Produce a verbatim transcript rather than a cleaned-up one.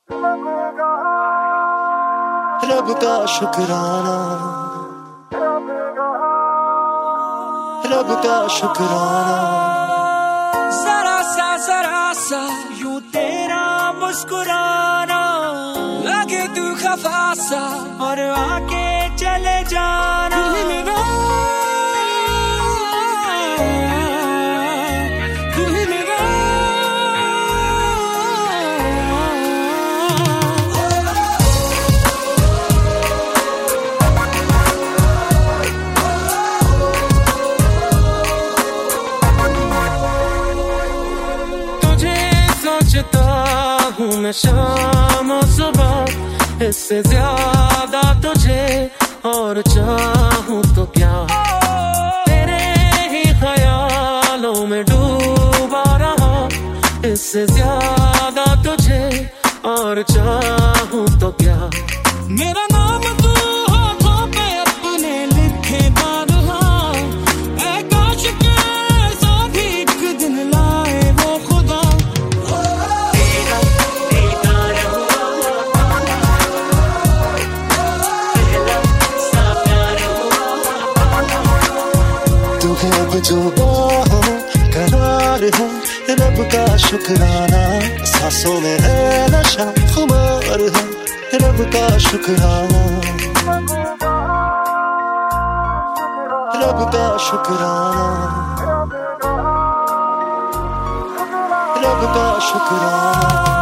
रब का शुक्राना, रब का शुक्राना। जरा सा जरा सा यूं तेरा मुस्कुराना, लगे तू खफा सा और आके चले जाना। सोचता हूँ मैं शाम और सुबह, इससे ज्यादा तुझे और चाहूँ तो क्या। तेरे ही ख्यालों में डूबा रहा, इससे ज्यादा तुझे और चाहूँ तो क्या। मेरा नाम तू होठों पे अपने लिखे बारहा, ऐ काश के साथ ही एक दिन लाए वो खुदा। तू है अब जो बाहों करार है, रब का शुक्राना। सांसों में है नशा खुमार है, रब का शुक्राना, रब का शुक्राना, रब का शुक्राना।